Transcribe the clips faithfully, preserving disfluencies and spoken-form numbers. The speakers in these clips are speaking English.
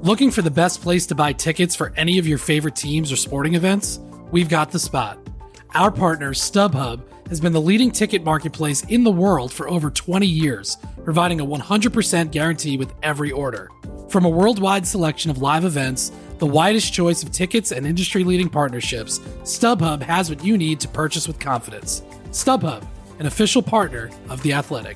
Looking for the best place to buy tickets for any of your favorite teams or sporting events? We've got the spot. Our partner, StubHub, has been the leading ticket marketplace in the world for over twenty years, providing a one hundred percent guarantee with every order. From a worldwide selection of live events, the widest choice of tickets and industry-leading partnerships, StubHub has what you need to purchase with confidence. StubHub, an official partner of The Athletic.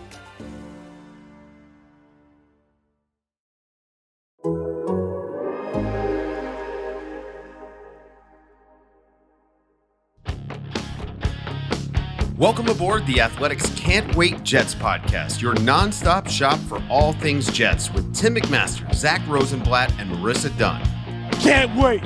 Welcome aboard the Athletics Can't Wait Jets podcast, your nonstop shop for all things Jets with Tim McMaster, Zach Rosenblatt, and Marissa Dunn. Can't wait!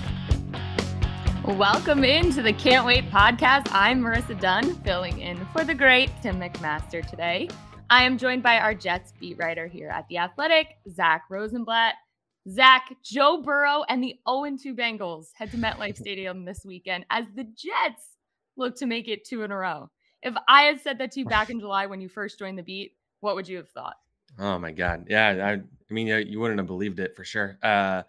Welcome into the Can't Wait podcast. I'm Marissa Dunn, filling in for the great Tim McMaster today. I am joined by our Jets beat writer here at The Athletic, Zach Rosenblatt. Zach, Joe Burrow and the oh and two Bengals head to MetLife Stadium this weekend as the Jets look to make it two in a row. If I had said that to you back in July when you first joined the beat, what would you have thought? Oh my God. Yeah. I, I mean, you, you wouldn't have believed it for sure. Uh,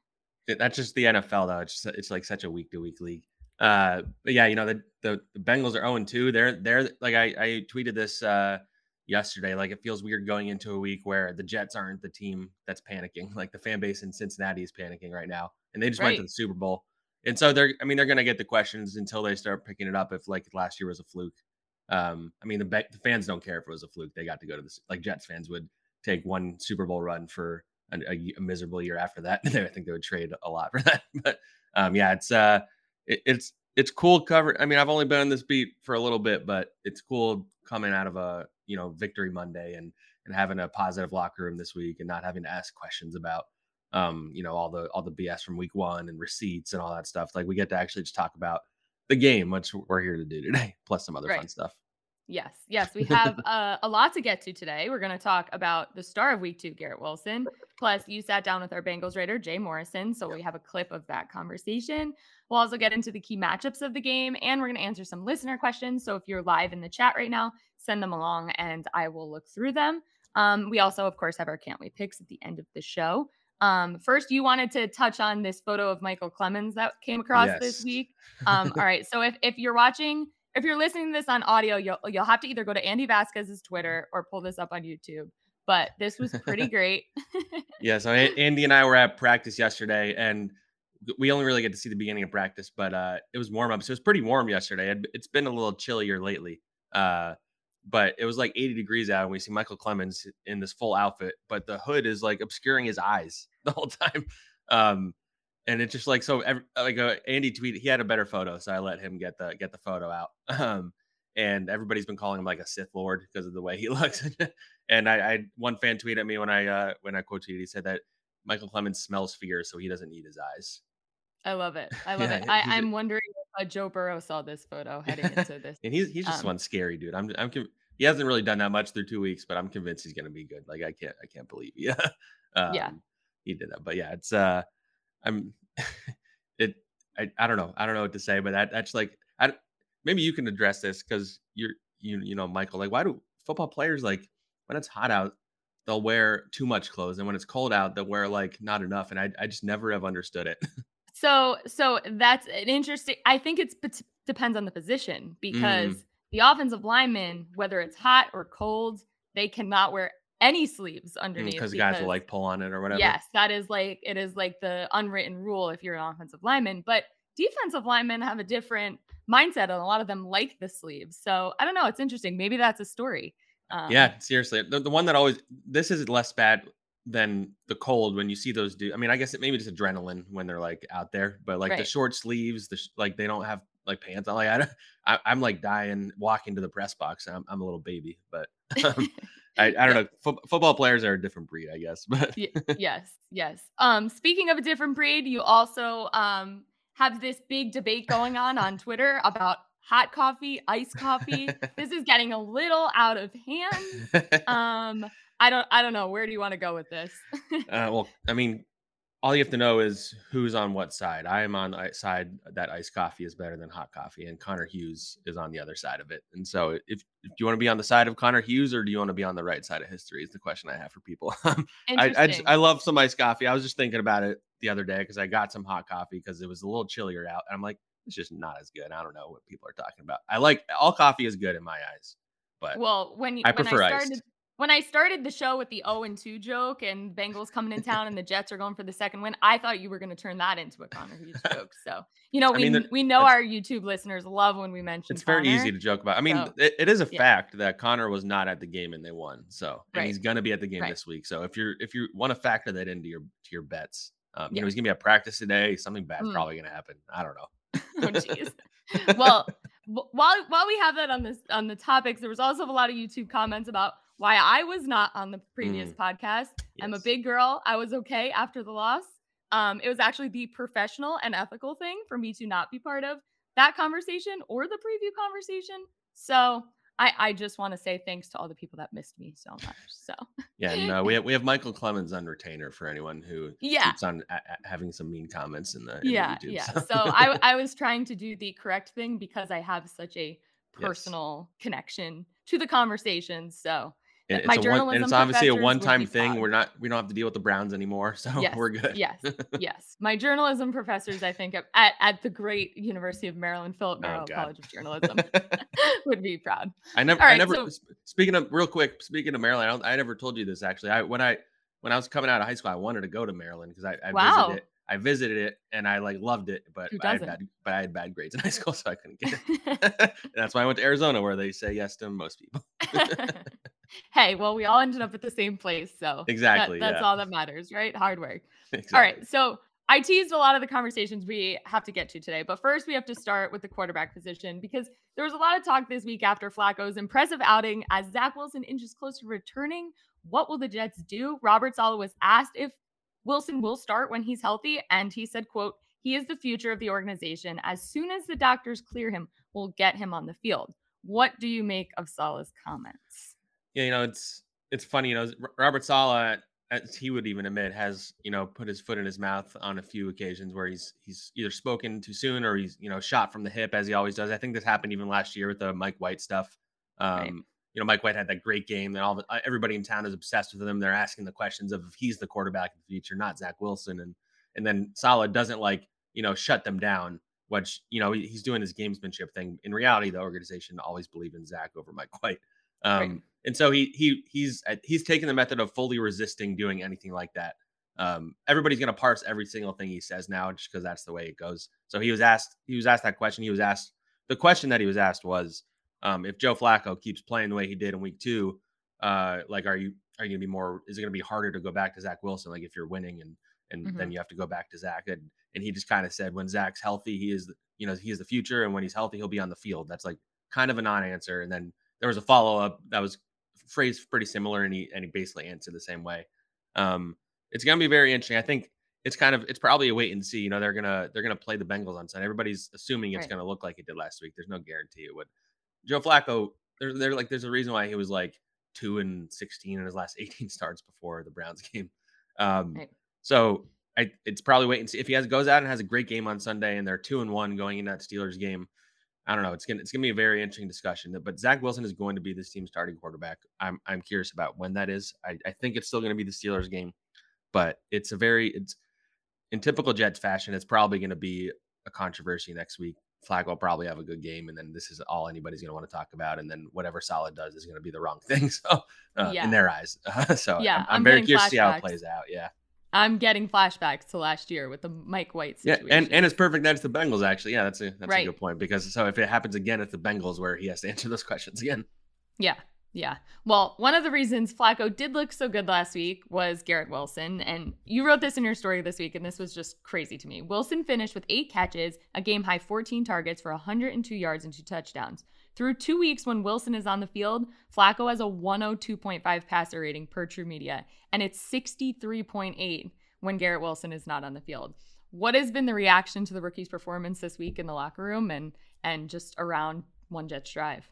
it, that's just the N F L though. It's just, it's like such a week to week league. Uh, but yeah, you know, the, the, the Bengals are oh and two. They're, they're like, I, I tweeted this uh, yesterday. Like it feels weird going into a week where the Jets aren't the team that's panicking. Like the fan base in Cincinnati is panicking right now. And they just Right. went to the Super Bowl. And so they're, I mean, they're going to get the questions until they start picking it up. If like last year was a fluke, um, I mean, the, the fans don't care if it was a fluke. They got to go to this, like Jets fans would take one Super Bowl run for a, a, a miserable year after that. I think they would trade a lot for that. But um, yeah, it's uh, it, it's it's cool cover. I mean, I've only been on this beat for a little bit, but it's cool coming out of a you know victory Monday and and having a positive locker room this week and not having to ask questions about. Um, you know, all the all the B S from week one and receipts and all that stuff. Like we get to actually just talk about the game, which we're here to do today, plus some other Right. fun stuff. Yes, yes, we have uh, a lot to get to today. We're going to talk about the star of week two, Garrett Wilson. Plus, you sat down with our Bengals writer, Jay Morrison, so we have a clip of that conversation. We'll also get into the key matchups of the game, and we're going to answer some listener questions. So if you're live in the chat right now, send them along, and I will look through them. Um, we also, of course, have our Can't Wait picks at the end of the show. Um, first, you wanted to touch on this photo of Michael Clemens that came across Yes. this week. Um, all right. So if, if you're watching, if you're listening to this on audio, you'll, you'll have to either go to Andy Vasquez's Twitter or pull this up on YouTube. But this was pretty great. Yeah. So A- Andy and I were at practice yesterday, and we only really get to see the beginning of practice, but uh, it was warm up. So it was pretty warm yesterday. It, it's been a little chillier lately. Uh, But it was like eighty degrees out, and we see Michael Clemens in this full outfit, but the hood is like obscuring his eyes the whole time. Um, and it's just like so. Every, like uh, Andy tweeted, he had a better photo, so I let him get the get the photo out. Um, and everybody's been calling him like a Sith Lord because of the way he looks. And I, I one fan tweeted at me when I uh, when I quote tweeted, he said that Michael Clemens smells fear, so he doesn't need his eyes. I love it. I love Yeah, it. I, he's a- I'm wondering if uh, Joe Burrow saw this photo heading into this. And he's he's just Um, one scary dude. I'm I'm conv- he hasn't really done that much through two weeks, but I'm convinced he's gonna be good. Like I can't I can't believe yeah. um, Yeah. he did that. But yeah, it's uh I'm it I, I don't know. I don't know what to say, but that that's like I maybe you can address this because you're you you know, Michael, like why do football players like when it's hot out, they'll wear too much clothes, and when it's cold out, they'll wear like not enough. And I I just never have understood it. So, so that's an interesting. I think it's it depends on the position because Mm. the offensive linemen, whether it's hot or cold, they cannot wear any sleeves underneath Because guys will like pull on it or whatever. yes, that is like it is like the unwritten rule if you're an offensive lineman. But defensive linemen have a different mindset, and a lot of them like the sleeves. So I don't know. It's interesting. Maybe that's a story. Um, Yeah, seriously. The, the one that always this is less bad than the cold when you see those dudes. I mean, I guess it maybe just adrenaline when they're like out there, but like the Right. short sleeves, the sh- like they don't have like pants on. Like I, don't- I I'm like dying walking to the press box. I'm I'm a little baby, but um, I I don't know. Fo- football players are a different breed, I guess. But Y- yes, yes. Um, speaking of a different breed, you also um have this big debate going on on Twitter about hot coffee, iced coffee. This is getting a little out of hand. Um, I don't, I don't know. Where do you want to go with this? uh, well, I mean, all you have to know is who's on what side. I am on the side that iced coffee is better than hot coffee, and Connor Hughes is on the other side of it. And so, if, if do you want to be on the side of Connor Hughes or do you want to be on the right side of history? Is the question I have for people. I I, just, I love some iced coffee. I was just thinking about it the other day because I got some hot coffee because it was a little chillier out, and I'm like, it's just not as good. I don't know what people are talking about. I like all coffee is good in my eyes, but well, when you, I when prefer I started. iced. When I started the show with the oh and two joke and Bengals coming in town and the Jets are going for the second win, I thought you were going to turn that into a Connor Hughes joke. So, you know, we I mean, we know our YouTube listeners love when we mention It's Connor, very easy to joke about. I mean, so, it, it is a yeah. fact that Connor was not at the game and they won. So, and right. he's going to be at the game right. this week. So, if you're if you want to factor that into your to your bets, um, you yeah. know, he's going to be at practice today. Something bad's mm. probably going to happen. I don't know. Oh, jeez. Well, while while we have that on this on the topics, there was also a lot of YouTube comments about why I was not on the previous mm. podcast. Yes. I'm a big girl. I was okay after the loss. Um, it was actually the professional and ethical thing for me to not be part of that conversation or the preview conversation. So I, I just want to say thanks to all the people that missed me so much. So yeah, no, we have we have Michael Clemens on retainer for anyone who yeah. keeps on a- a- having some mean comments in the in yeah the YouTube, yeah. So, so I I was trying to do the correct thing because I have such a personal yes. connection to the conversation. So. And it's, a one, and it's obviously a one-time thing. Proud. We're not, we don't have to deal with the Browns anymore, so yes, we're good. yes, yes. My journalism professors, I think, at, at the great University of Maryland, Philip Merrill oh, College of Journalism, would be proud. I never, right, I never. So, speaking of real quick, speaking of Maryland, I, don't, I never told you this actually. I when I when I was coming out of high school, I wanted to go to Maryland because I, I wow. visited it. I visited it and I like loved it, but I had bad, but I had bad grades in high school, so I couldn't get it. And that's why I went to Arizona, where they say yes to most people. Hey, well, we all ended up at the same place, so exactly, that, that's yeah. all that matters, right? Hard work. Exactly. All right, so I teased a lot of the conversations we have to get to today, but first we have to start with the quarterback position because there was a lot of talk this week after Flacco's impressive outing as Zach Wilson inches closer to returning. What will the Jets do? Robert Saleh was asked if Wilson will start when he's healthy, and he said, quote, he is the future of the organization. As soon as the doctors clear him, we'll get him on the field. What do you make of Saleh's comments? Yeah, you know, it's it's funny, you know, Robert Saleh, as he would even admit, has, you know, put his foot in his mouth on a few occasions where he's he's either spoken too soon or he's, you know, shot from the hip as he always does. I think this happened even last year with the Mike White stuff. Um, right. You know, Mike White had that great game that all the, everybody in town is obsessed with him. They're asking the questions of if he's the quarterback of the future, not Zach Wilson. And and then Saleh doesn't like, you know, shut them down, which, you know, he's doing his gamesmanship thing. In reality, the organization always believed in Zach over Mike White. Um, right. And so he he he's he's taken the method of fully resisting doing anything like that. Um, everybody's going to parse every single thing he says now just because that's the way it goes. So he was asked he was asked that question. He was asked the question that he was asked was, um, if Joe Flacco keeps playing the way he did in week two, uh, like, are you are you going to be more? Is it going to be harder to go back to Zach Wilson? Like if you're winning and and mm-hmm. then you have to go back to Zach. And, and he just kind of said, when Zach's healthy, he is, you know, he is the future. And when he's healthy, he'll be on the field. That's like kind of a non-answer. And then there was a follow-up that was phrased pretty similar. And he, and he basically answered the same way. Um, it's going to be very interesting. I think it's kind of, it's probably a wait and see, you know, they're going to, they're going to play the Bengals on Sunday. Everybody's assuming it's right. going to look like it did last week. There's no guarantee it would. Joe Flacco, there's there like, there's a reason why he was like two and sixteen in his last eighteen starts before the Browns game. Um, right. So I, it's probably wait and see if he has goes out and has a great game on Sunday and they're two and one going in that Steelers game. I don't know. It's gonna it's gonna be a very interesting discussion. But Zach Wilson is going to be this team's starting quarterback. I'm I'm curious about when that is. I, I think it's still going to be the Steelers game, but it's a very it's in typical Jets fashion. It's probably going to be a controversy next week. Flacco will probably have a good game, and then this is all anybody's going to want to talk about. And then whatever Saleh does is going to be the wrong thing. So uh, yeah. in their eyes, uh, so yeah, I'm, I'm, I'm very curious to see how it plays out. Yeah. I'm getting flashbacks to last year with the Mike White situation. Yeah, and, and it's perfect that it's the Bengals, actually. Yeah, that's a that's right. a good point. Because so if it happens again, it's the Bengals where he has to answer those questions again. Yeah, yeah. Well, one of the reasons Flacco did look so good last week was Garrett Wilson. And you wrote this in your story this week, and this was just crazy to me. Wilson finished with eight catches, a game-high fourteen targets for one hundred two yards and two touchdowns. Through two weeks when Wilson is on the field, Flacco has a one oh two point five passer rating per True Media, and it's sixty-three point eight when Garrett Wilson is not on the field. What has been the reaction to the rookie's performance this week in the locker room and and just around One Jets Drive?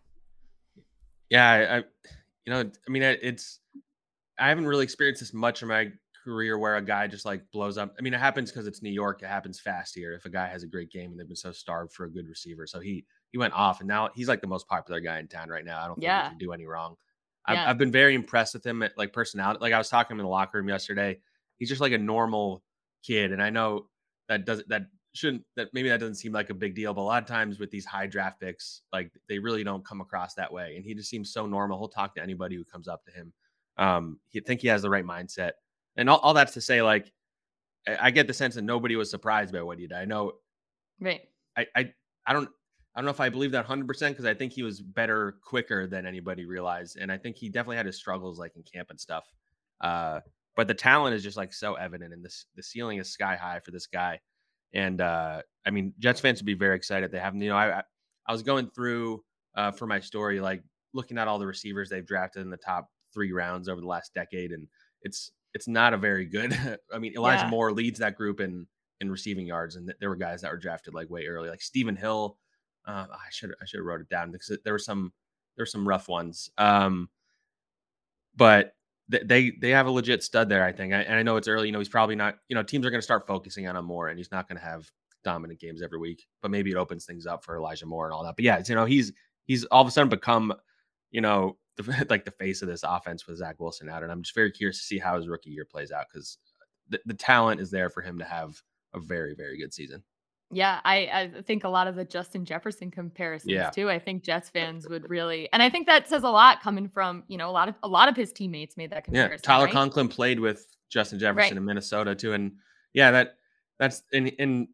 Yeah, I, I you know, I mean, it's I haven't really experienced this much in my career where a guy just like blows up. I mean, it happens because it's New York. It happens fast here. If a guy has a great game and they've been so starved for a good receiver, so he he went off, and now he's like the most popular guy in town right now. I don't think Yeah. he can do any wrong. I've, Yeah. I've been very impressed with him at like personality. Like I was talking to him in the locker room yesterday. He's just like a normal kid, and I know that doesn't that shouldn't that maybe that doesn't seem like a big deal, but a lot of times with these high draft picks, like they really don't come across that way. And he just seems so normal. He'll talk to anybody who comes up to him. Um, he think he has the right mindset, and all, all that's to say, like I, I get the sense that nobody was surprised by what he did. I know, Right. I I I don't. I don't know if I believe that one hundred percent because I think he was better quicker than anybody realized. And I think he definitely had his struggles like in camp and stuff. Uh, but the talent is just like so evident, and this the ceiling is sky high for this guy. And uh, I mean, Jets fans would be very excited. They have, you know, I I was going through uh, for my story, like looking at all the receivers they've drafted in the top three rounds over the last decade, and it's it's not a very good. I mean, Elijah Yeah. Moore leads that group in in receiving yards, and there were guys that were drafted like way early, like Stephen Hill. Uh, I should I should have wrote it down because there were some there were some rough ones. Um, but th- they they have a legit stud there, I think. I, and I know it's early. You know, he's probably not. You know, teams are going to start focusing on him more, and he's not going to have dominant games every week. But maybe it opens things up for Elijah Moore and all that. But yeah, it's, you know, he's he's all of a sudden become, you know, the, like the face of this offense with Zach Wilson out, and I'm just very curious to see how his rookie year plays out because the, the talent is there for him to have a very very good season. Yeah, I, I think a lot of the Justin Jefferson comparisons Yeah. too. I think Jets fans would really, and I think that says a lot coming from, you know, a lot of a lot of his teammates made that Yeah, comparison. Tyler right? Conklin played with Justin Jefferson Right. in Minnesota too, and yeah, that that's and and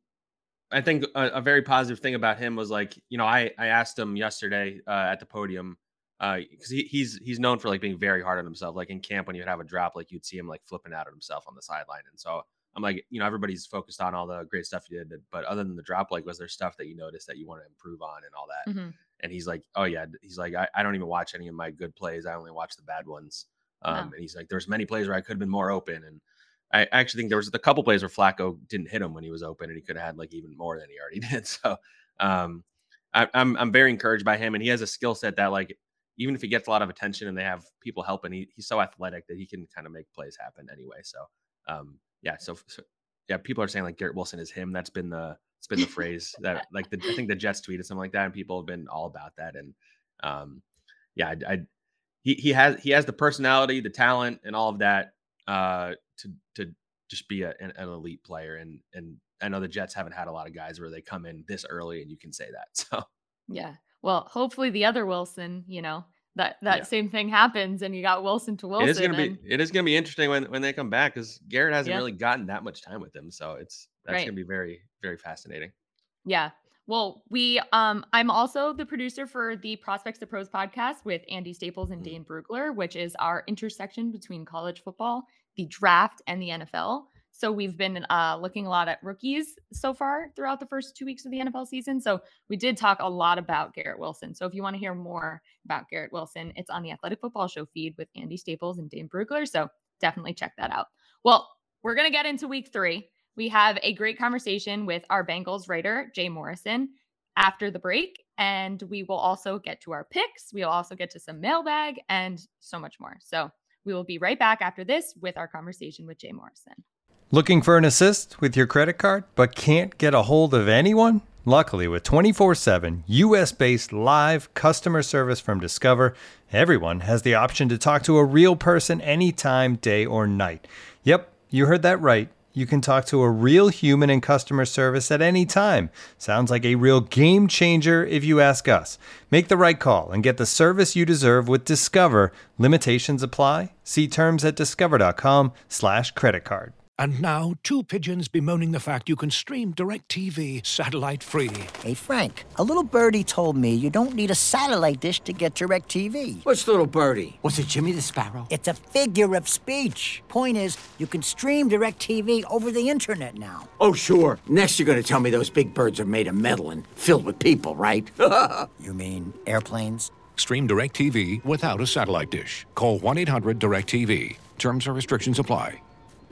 I think a, a very positive thing about him was like, you know, I I asked him yesterday uh, at the podium because he, he's he's known for like being very hard on himself. Like in camp when you would have a drop, like you'd see him like flipping out at himself on the sideline, and so I'm like, you know, everybody's focused on all the great stuff you did, but other than the drop, like, was there stuff that you noticed that you want to improve on and all that? Mhm. And he's like, oh yeah, he's like, I, I don't even watch any of my good plays. I only watch the bad ones. Um, Wow. And he's like, there's many plays where I could have been more open. And I actually think there was a couple plays where Flacco didn't hit him when he was open, and he could have had like even more than he already did. So um, I, I'm I'm very encouraged by him, and he has a skill set that like even if he gets a lot of attention and they have people helping, he, he's so athletic that he can kind of make plays happen anyway. So um, yeah, so, so yeah, people are saying like Garrett Wilson is him. That's been the it's been the phrase that like the I think the Jets tweeted something like that, and people have been all about that. And um, yeah, I, I he he has he has the personality, the talent, and all of that uh, to to just be a, an, an elite player. And and I know the Jets haven't had a lot of guys where they come in this early, and you can say that. So Yeah. Well, hopefully the other Wilson, you know, that that Yeah. same thing happens and you got Wilson to Wilson. it is gonna be and, it is gonna be interesting when when they come back because Garrett hasn't Yeah. really gotten that much time with them. So it's that's Right. gonna be very very fascinating. Yeah. Well, we um I'm also the producer for the Prospects to Pros podcast with Andy Staples and Mhm. Dane Brugler, which is our intersection between college football, the draft, and the N F L. So we've been uh, looking a lot at rookies so far throughout the first two weeks of the N F L season. So we did talk a lot about Garrett Wilson. So if you want to hear more about Garrett Wilson, it's on the Athletic Football Show feed with Andy Staples and Dane Brugler. So definitely check that out. Well, we're going to get into week three. We have a great conversation with our Bengals writer, Jay Morrison, after the break. And we will also get to our picks. We'll also get to some mailbag and so much more. So we will be right back after this with our conversation with Jay Morrison. Looking for an assist with your credit card, but can't get a hold of anyone? Luckily, with twenty-four seven U S-based live customer service from Discover, everyone has the option to talk to a real person anytime, day or night. Yep, you heard that right. You can talk to a real human in customer service at any time. Sounds like a real game changer if you ask us. Make the right call and get the service you deserve with Discover. Limitations apply. See terms at discover.com slash credit card. And now, two pigeons bemoaning the fact you can stream DirecTV satellite-free. Hey, Frank, a little birdie told me you don't need a satellite dish to get DirecTV. What's little birdie? Was it Jimmy the Sparrow? It's a figure of speech. Point is, you can stream DirecTV over the internet now. Oh, sure. Next you're going to tell me those big birds are made of metal and filled with people, right? You mean airplanes? Stream DirecTV without a satellite dish. Call one eight hundred direct T V. Terms and restrictions apply.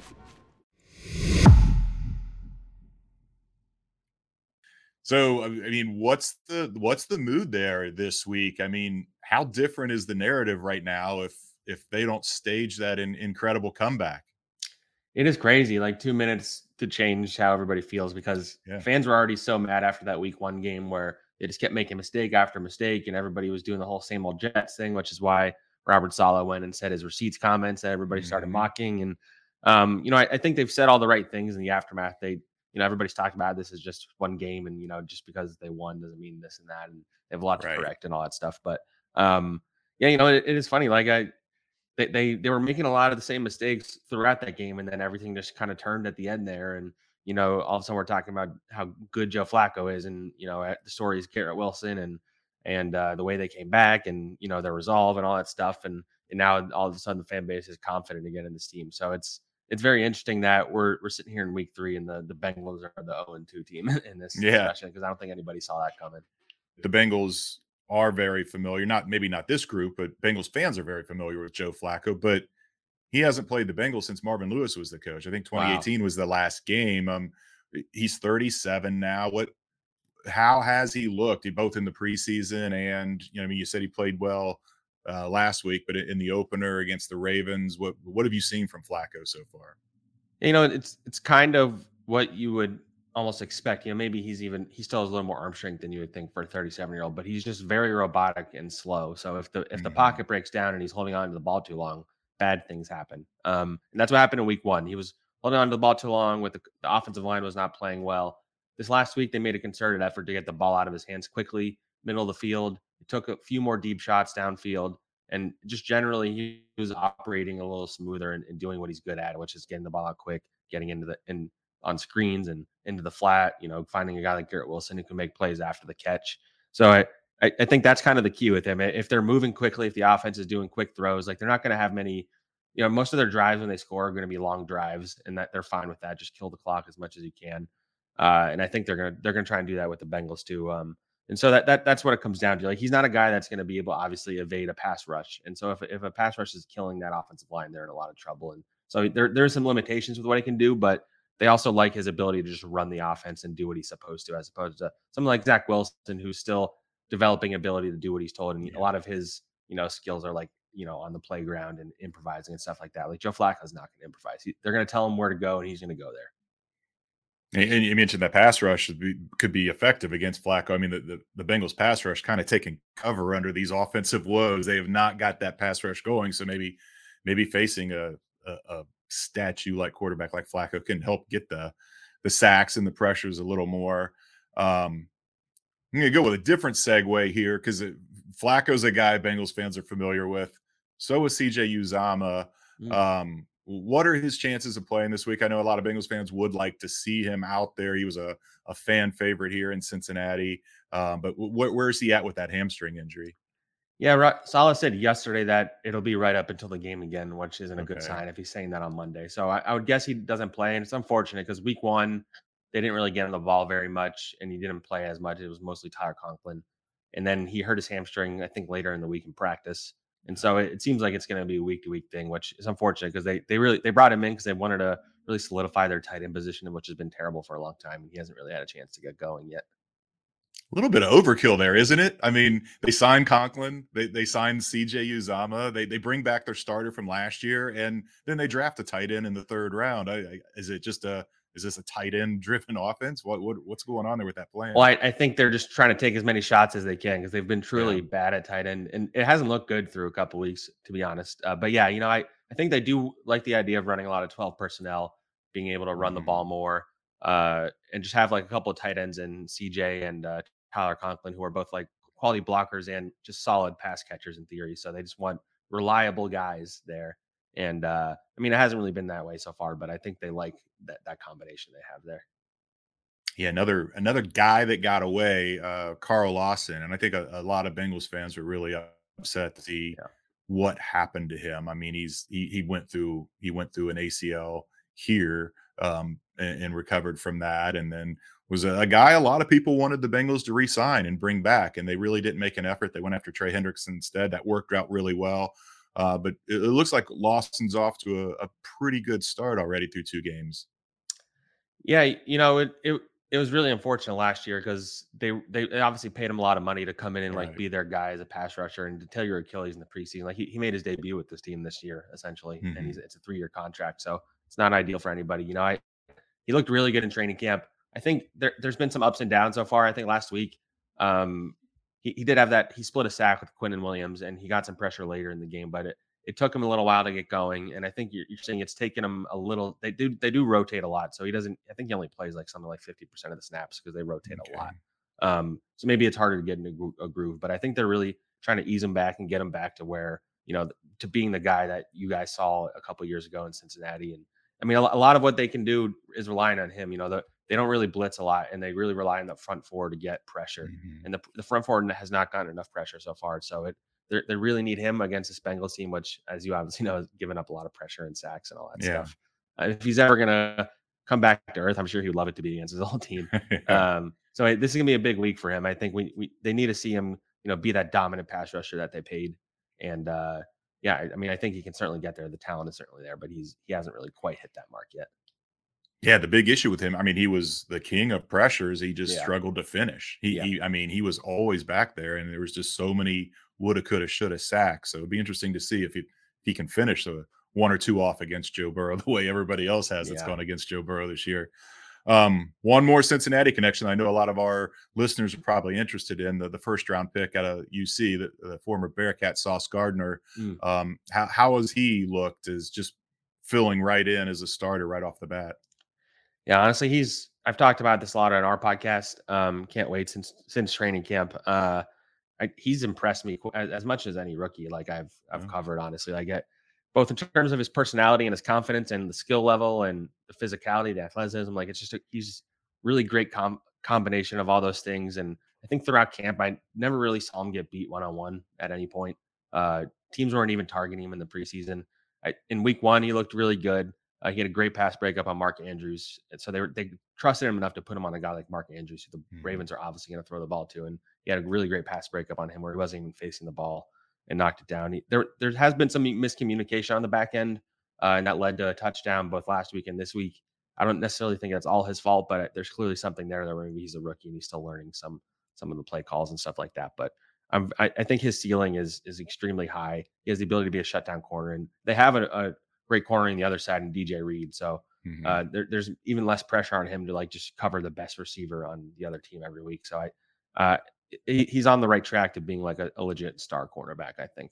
So, I mean, what's the what's the mood there this week? I mean, how different is the narrative right now if if they don't stage that in, incredible comeback? It is crazy, like two minutes to change how everybody feels because Yeah. fans were already so mad after that week one game where they just kept making mistake after mistake and everybody was doing the whole same old Jets thing, which is why Robert Saleh went and said his receipts comments that everybody started Mhm. mocking. And, um, you know, I, I think they've said all the right things in the aftermath. They, you know, everybody's talked about this as just one game and, you know, just because they won doesn't mean this and that. And they have a lot to Right. correct and all that stuff. But, um, yeah, you know, it, it is funny. Like I, they they they were making a lot of the same mistakes throughout that game, and then everything just kind of turned at the end there. And you know, all of a sudden we're talking about how good Joe Flacco is, and you know, the story is Garrett Wilson and and uh, the way they came back, and you know, their resolve and all that stuff. And and now all of a sudden the fan base is confident again in this team. So it's it's very interesting that we're we're sitting here in week three, and the the Bengals are the oh and two team in this Yeah. discussion because I don't think anybody saw that coming. The Bengals are very familiar. Not maybe not this group, but Bengals fans are very familiar with Joe Flacco. But he hasn't played the Bengals since Marvin Lewis was the coach. I think Wow. twenty eighteen was the last game. Um, he's thirty-seven now. What? How has he looked? Both in the preseason and you know, I mean, you said he played well uh, last week, but in the opener against the Ravens, what what have you seen from Flacco so far? You know, it's it's kind of what you would almost expect. You know, maybe he's even he still has a little more arm strength than you would think for a thirty-seven year old, but he's just very robotic and slow. So if the if the Mhm. pocket breaks down and he's holding on to the ball too long, bad things happen. Um, and that's what happened in week one. He was holding on to the ball too long. With the, the offensive line was not playing well. This last week, they made a concerted effort to get the ball out of his hands quickly, middle of the field. He took a few more deep shots downfield. And just generally, he was operating a little smoother and, and doing what he's good at, which is getting the ball out quick, getting into the in on screens and into the flat. You know, finding a guy like Garrett Wilson who can make plays after the catch. So I I, I think that's kind of the key with him. If they're moving quickly, if the offense is doing quick throws, like they're not going to have many. You know, most of their drives when they score are going to be long drives, and that they're fine with that. Just kill the clock as much as you can. Uh, and I think they're gonna they're gonna try and do that with the Bengals too. Um, and so that that that's what it comes down to. Like he's not a guy that's going to be able to obviously evade a pass rush. And so if if a pass rush is killing that offensive line, they're in a lot of trouble. And so there there's some limitations with what he can do, but they also like his ability to just run the offense and do what he's supposed to, as opposed to someone like Zach Wilson, who's still developing ability to do what he's told. And a lot of his, you know, skills are like, you know, on the playground and improvising and stuff like that. Like Joe Flacco's not going to improvise. He, they're going to tell him where to go, and he's going to go there. And you mentioned that pass rush could be, could be effective against Flacco. I mean, the, the, the Bengals pass rush kind of taking cover under these offensive woes. They have not got that pass rush going. So maybe maybe facing a, a, a statue like quarterback like Flacco can help get the the sacks and the pressures a little more. Um, I'm going to go with a different segue here because Flacco's a guy Bengals fans are familiar with. So is C J Uzomah. Mm. Um, what are his chances of playing this week? I know a lot of Bengals fans would like to see him out there. He was a, a fan favorite here in Cincinnati. Um, but wh- where's he at with that hamstring injury? Yeah, right. Saleh said yesterday that it'll be right up until the game again, which isn't a good Okay. sign if he's saying that on Monday. So I, I would guess he doesn't play, and it's unfortunate because week one they didn't really get on the ball very much, and he didn't play as much. It was mostly Tyler Conklin, and then he hurt his hamstring I think later in the week in practice, and so it, it seems like it's going to be a week to week thing, which is unfortunate because they they really they brought him in because they wanted to really solidify their tight end position, which has been terrible for a long time, and he hasn't really had a chance to get going yet. A little bit of overkill there, isn't it? I mean, they signed Conklin, they they signed C J Uzomah, they they bring back their starter from last year, and then they draft a tight end in the third round. I, I, is it just a is this a tight end driven offense? What what what's going on there with that plan? Well, I, I think they're just trying to take as many shots as they can because they've been truly Yeah. bad at tight end, and it hasn't looked good through a couple weeks, to be honest. Uh, but yeah, you know, I I think they do like the idea of running a lot of twelve personnel, being able to run the Mhm. ball more, uh, and just have like a couple of tight ends in C J and uh, Tyler Conklin, who are both like quality blockers and just solid pass catchers in theory. So they just want reliable guys there. And uh, I mean, it hasn't really been that way so far, but I think they like that that combination they have there. Yeah, another another guy that got away, uh, Carl Lawson, and I think a, a lot of Bengals fans were really upset to see Yeah. what happened to him. I mean, he's he he went through he went through an A C L here um, and, and recovered from that, and then was a, a guy a lot of people wanted the Bengals to re-sign and bring back, and they really didn't make an effort. They went after Trey Hendrickson instead. That worked out really well. Uh, but it, it looks like Lawson's off to a, a pretty good start already through two games. Yeah, you know, it it it was really unfortunate last year because they they obviously paid him a lot of money to come in and like Right. be their guy as a pass rusher and to tear your Achilles in the preseason. Like he, he made his debut with this team this year essentially, and Mhm. he's it's a three year contract. So it's not ideal for anybody. You know, I he looked really good in training camp. I think there, there's been some ups and downs so far. I think last week, um, he, he did have that. He split a sack with Quinnen Williams, and he got some pressure later in the game, but it, it took him a little while to get going. And I think you're, you're saying it's taken him a little. They do they do rotate a lot, so he doesn't. I think he only plays like something like fifty percent of the snaps because they rotate okay. a lot. Um, so maybe it's harder to get into a groove, but I think they're really trying to ease him back and get him back to where, you know, to being the guy that you guys saw a couple years ago in Cincinnati. And I mean, a lot of what they can do is relying on him. You know, the, they don't really blitz a lot, and they really rely on the front four to get pressure. Mm-hmm. And the, the front four has not gotten enough pressure so far. So it they really need him against this Bengals team, which, as you obviously know, has given up a lot of pressure and sacks and all that yeah. stuff. Uh, if he's ever going to come back to earth, I'm sure he would love it to be against his old team. yeah. Um, so this is going to be a big week for him. I think we, we they need to see him, you know, be that dominant pass rusher that they paid. And uh, yeah, I, I mean, I think he can certainly get there. The talent is certainly there, but he's he hasn't really quite hit that mark yet. Yeah, the big issue with him, I mean, he was the king of pressures. He just yeah. struggled to finish. He, yeah. he, I mean, he was always back there, and there was just so many woulda, coulda, shoulda sacks. So it'd be interesting to see if he if he can finish a one or two off against Joe Burrow the way everybody else has that's yeah. gone against Joe Burrow this year. Um, one more Cincinnati connection. I know a lot of our listeners are probably interested in the, the first round pick out of U C, the, the former Bearcat Sauce Gardner. Mm. Um, how, how has he looked as just filling right in as a starter right off the bat? Yeah, honestly, he's, I've talked about this a lot on our podcast. Um, can't wait since, since training camp. Uh, I, he's impressed me as, as much as any rookie. Like I've, I've mm. covered, honestly. I get both in terms of his personality and his confidence and the skill level and the physicality, the athleticism. Like it's just, a, he's really great com- combination of all those things. And I think throughout camp, I never really saw him get beat one-on-one at any point. Uh, teams weren't even targeting him in the preseason. I, in week one, he looked really good. Uh, he had a great pass breakup on Mark Andrews. And so they were, they trusted him enough to put him on a guy like Mark Andrews, who the mm-hmm. Ravens are obviously going to throw the ball to. And he had a really great pass breakup on him where he wasn't even facing the ball and knocked it down. He, there, there has been some miscommunication on the back end, uh, and that led to a touchdown both last week and this week. I don't necessarily think that's all his fault, but there's clearly something there that maybe he's a rookie and he's still learning some some of the play calls and stuff like that. But I'm, I, I think his ceiling is is extremely high. He has the ability to be a shutdown corner, and they have a, a great corner on the other side in D J Reed. So mm-hmm. uh, there, there's even less pressure on him to like just cover the best receiver on the other team every week. So I. Uh, he's on the right track to being like a, a legit star cornerback, I think.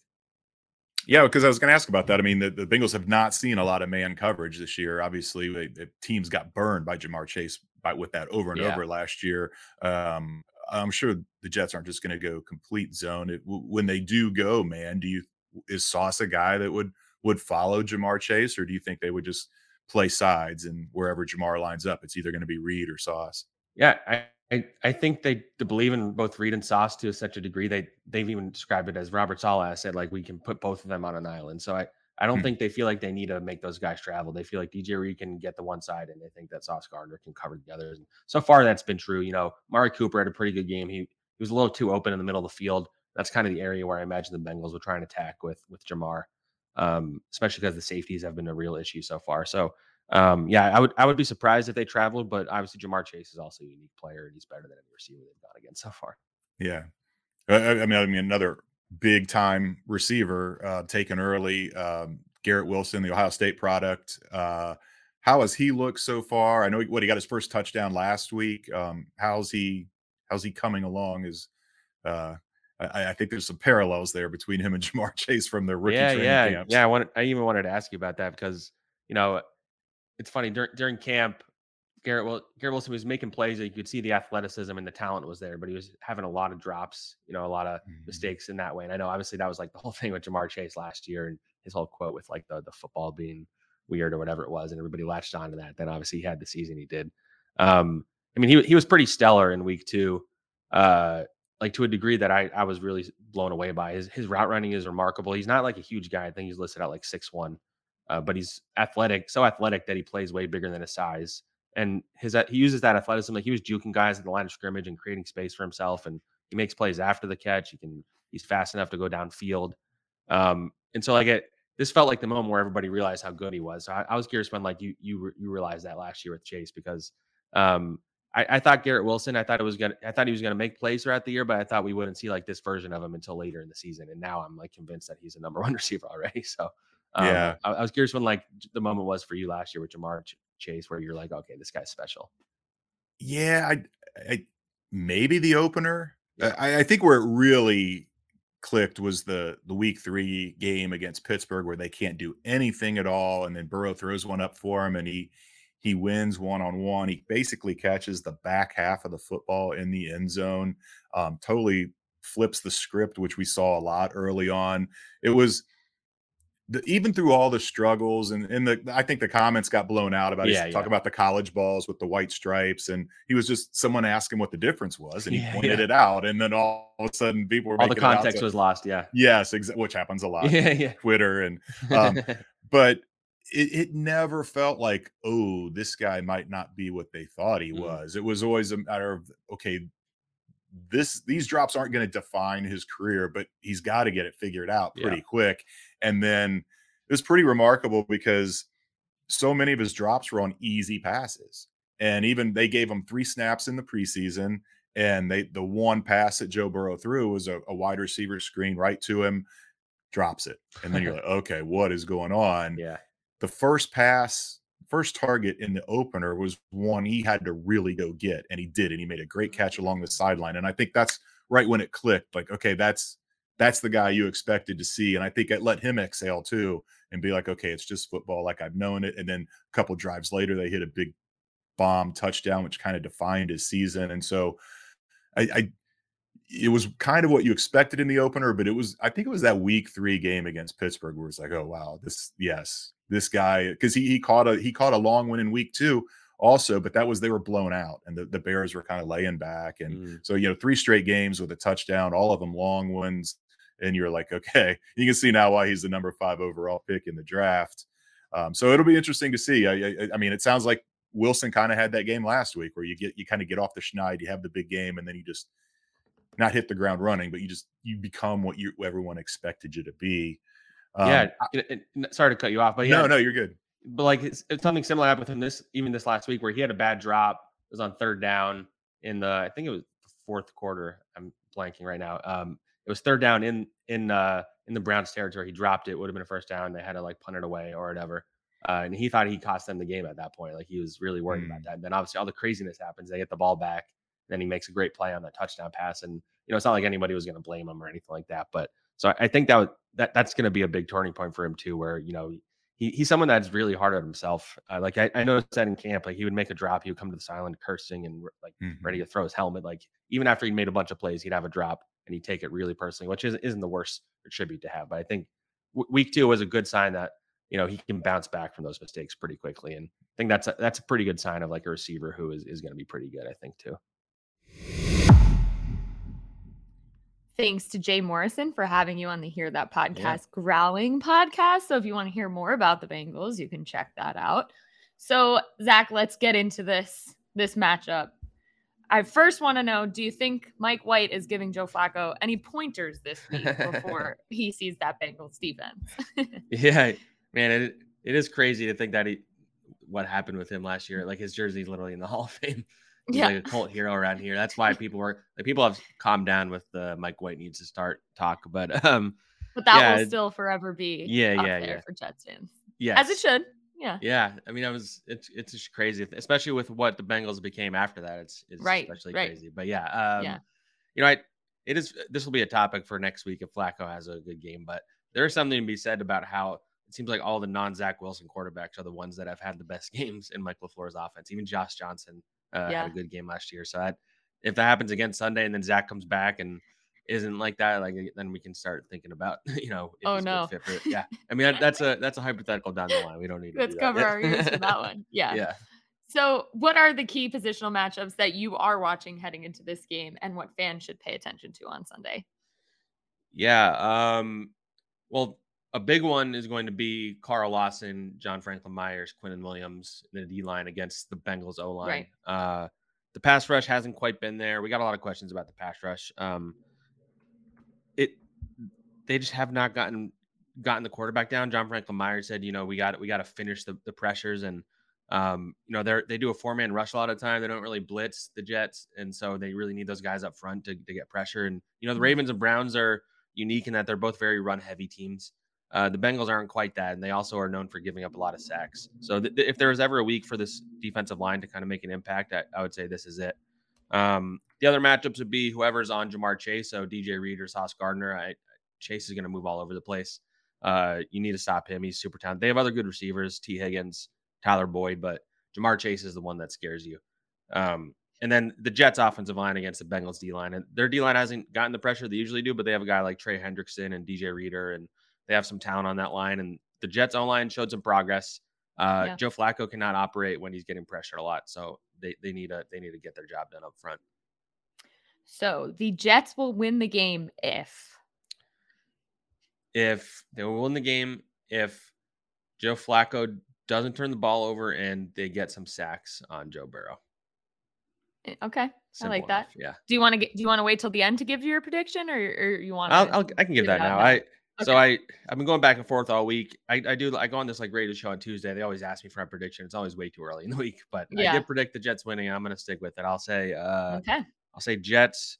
Yeah, because I was going to ask about that. I mean, the, the Bengals have not seen a lot of man coverage this year. Obviously, they, the teams got burned by Ja'Marr Chase by, with that over and yeah. over last year. Um, I'm sure the Jets aren't just going to go complete zone. It, when they do go, man, do you is Sauce a guy that would would follow Ja'Marr Chase, or do you think they would just play sides and wherever Ja'Marr lines up, it's either going to be Reed or Sauce? Yeah, I, I, I think they believe in both Reed and Sauce to such a degree. They, they've even described it as Robert Saleh said, like, we can put both of them on an island. So I, I don't hmm. think they feel like they need to make those guys travel. They feel like D J Reed can get the one side, and they think that Sauce Gardner can cover the other. And so far, that's been true. You know, Mari Cooper had a pretty good game. He, he was a little too open in the middle of the field. That's kind of the area where I imagine the Bengals would try and attack with, with Ja'Marr, um, especially because the safeties have been a real issue so far. So, Um, yeah, I would I would be surprised if they traveled, but obviously Ja'Marr Chase is also a unique player, and he's better than any receiver they've gone against so far. Yeah, I, I mean, I mean another big time receiver uh, taken early, um, Garrett Wilson, the Ohio State product. Uh, how has he looked so far? I know what he got his first touchdown last week. Um, how's he how's he coming along? Is uh, I, I think there's some parallels there between him and Ja'Marr Chase from their rookie yeah, training yeah, camps. Yeah, I wanted, I even wanted to ask you about that because you know. It's funny during during camp, Garrett Will, Garrett Wilson was making plays that you could see the athleticism and the talent was there, but he was having a lot of drops, you know, a lot of mm-hmm. mistakes in that way. And I know obviously that was like the whole thing with Ja'Marr Chase last year and his whole quote with like the the football being weird or whatever it was, and everybody latched onto that. Then obviously he had the season he did. Um, I mean, he he was pretty stellar in week two, uh, like to a degree that I I was really blown away by. His his route running is remarkable. He's not like a huge guy. I think he's listed at like six one. Uh, but he's athletic, so athletic that he plays way bigger than his size. And his he uses that athleticism. Like he was juking guys at the line of scrimmage and creating space for himself. And he makes plays after the catch. He can he's fast enough to go downfield. Um, and so like it, this felt like the moment where everybody realized how good he was. So I, I was curious when like you you you realized that last year with Chase because um, I, I thought Garrett Wilson. I thought it was gonna. I thought he was gonna make plays throughout the year, but I thought we wouldn't see like this version of him until later in the season. And now I'm like convinced that he's a number one receiver already. So. Um, Yeah. I, I was curious when like the moment was for you last year with Jamar Ch- Chase, where you're like, okay, this guy's special. Yeah, I, I maybe the opener. Yeah. I, I think where it really clicked was the the week three game against Pittsburgh, where they can't do anything at all, and then Burrow throws one up for him, and he he wins one on one. He basically catches the back half of the football in the end zone. Um, totally flips the script, which we saw a lot early on. It was. The, even through all the struggles and, and the, I think the comments got blown out about Yeah, he's yeah. talking about the college balls with the white stripes. And he was just someone asked him what the difference was and he Yeah, pointed yeah. it out. And then all of a sudden people were All the making it out context to- was lost. Yeah. Yes, exa- which happens a lot. Yeah, yeah. Twitter and, um, but it, it never felt like, oh, this guy might not be what they thought he Mhm. was. It was always a matter of, okay, this these drops aren't going to define his career, but he's got to get it figured out pretty Yeah. quick. And then it was pretty remarkable because so many of his drops were on easy passes. And even they gave him three snaps in the preseason. And they the one pass that Joe Burrow threw was a, a wide receiver screen right to him, drops it. And then you're like, okay, what is going on? Yeah. The first pass, first target in the opener was one he had to really go get. And he did. And he made a great catch along the sideline. And I think that's right when it clicked. Like, okay, that's that's the guy you expected to see. And I think it let him exhale too and be like, okay, it's just football like I've known it. And then a couple drives later, they hit a big bomb touchdown, which kind of defined his season. And so I, I it was kind of what you expected in the opener, but it was, I think it was that week three game against Pittsburgh where it's like, oh wow, this, yes, this guy, because he he caught a he caught a long one in week two also, but that was they were blown out and the, the Bears were kind of laying back. And Mm. so, you know, three straight games with a touchdown, all of them long ones. And you're like, okay, you can see now why he's the number five overall pick in the draft. Um, so it'll be interesting to see. I, I, I mean, it sounds like Wilson kind of had that game last week where you get you kind of get off the schneid, you have the big game, and then you just not hit the ground running, but you just you become what you everyone expected you to be. Um, yeah. It, it, sorry to cut you off, but yeah, no, no, you're good. But like it's, it's something similar happened with him this even this last week where he had a bad drop. It was on third down in the I think it was the fourth quarter. I'm blanking right now. Um, it was third down in in uh, in the Browns territory. He dropped it. Would have been a first down. They had to like punt it away or whatever. Uh, and he thought he cost them the game at that point. Like he was really worried Mm. about that. And then obviously all the craziness happens. They get the ball back. Then he makes a great play on that touchdown pass. And you know it's not like anybody was going to blame him or anything like that. But so I think that would, that that's going to be a big turning point for him too, where you know. He, he's someone that's really hard on himself. Uh, like I, I noticed that in camp, like he would make a drop, he would come to the sideline cursing and like Mhm. ready to throw his helmet. Like even after he made a bunch of plays, he'd have a drop and he'd take it really personally, which isn't, isn't the worst tribute to have. But I think w- week two was a good sign that you know he can bounce back from those mistakes pretty quickly, and I think that's a, that's a pretty good sign of like a receiver who is is going to be pretty good. I think too. Thanks to Jay Morrison for having you on the Hear That Podcast yeah. Growling podcast. So if you want to hear more about the Bengals, you can check that out. So Zach, let's get into this, this matchup. I first want to know, do you think Mike White is giving Joe Flacco any pointers this week before he sees that Bengals defense? Yeah, man, it, it is crazy to think that he, what happened with him last year. Like his jersey's literally in the Hall of Fame. He's yeah. like a cult hero around here. That's why people were like, people have calmed down with the Mike White needs to start talk, but um, but that yeah, will still forever be yeah, up yeah, there yeah. for Jets fans. Yeah, as it should. Yeah, yeah. I mean, I was it's it's just crazy, especially with what the Bengals became after that. It's it's right, especially right. crazy. But yeah, um, yeah. you know, I it is. This will be a topic for next week if Flacco has a good game. But there is something to be said about how it seems like all the non-Zach Wilson quarterbacks are the ones that have had the best games in Mike LaFleur's offense. Even Josh Johnson. Uh, yeah. had a good game last year. So that if that happens again Sunday and then Zach comes back and isn't like that, like then we can start thinking about, you know, if oh he's no, good fit for it. Yeah. I mean, that, that's a, that's a hypothetical down the line. We don't need to let's do cover that. our ears for that one. Yeah. Yeah. So what are the key positional matchups that you are watching heading into this game and what fans should pay attention to on Sunday? Yeah. Um, well, a big one is going to be Carl Lawson, John Franklin Myers, Quinnen Williams in the D line against the Bengals O line. Right. Uh, the pass rush hasn't quite been there. We got a lot of questions about the pass rush. Um, it, they just have not gotten gotten the quarterback down. John Franklin Myers said, you know, we got we got to finish the, the pressures, and um, you know, they they do a four man rush a lot of the time. They don't really blitz the Jets, and so they really need those guys up front to to get pressure. And you know, the Ravens and Browns are unique in that they're both very run heavy teams. Uh, the Bengals aren't quite that, and they also are known for giving up a lot of sacks. So th- th- if there was ever a week for this defensive line to kind of make an impact, I, I would say this is it. Um, the other matchups would be whoever's on Jamar Chase, so D J Reed or Sauce Gardner. I, Chase is going to move all over the place. Uh, you need to stop him. He's super talented. They have other good receivers, T. Higgins, Tyler Boyd, but Jamar Chase is the one that scares you. Um, and then the Jets offensive line against the Bengals D-line. And their D-line hasn't gotten the pressure they usually do, but they have a guy like Trey Hendrickson and D J Reader, and they have some talent on that line. And the Jets O-line showed some progress. Uh, yeah. Joe Flacco cannot operate when he's getting pressured a lot. So they, they need to they need to get their job done up front. So the Jets will win the game if if they will win the game if Joe Flacco doesn't turn the ball over and they get some sacks on Joe Burrow. Okay, Simple I like that. Enough, yeah. Do you want to get? Do you want to wait till the end to give your prediction, or, or you want? I'll, I'll I can give that now. now. I okay. so I I've been going back and forth all week. I, I do I go on this like radio show on Tuesday. They always ask me for a prediction. It's always way too early in the week, but yeah. I did predict the Jets winning. I'm going to stick with it. I'll say uh, okay. I'll say Jets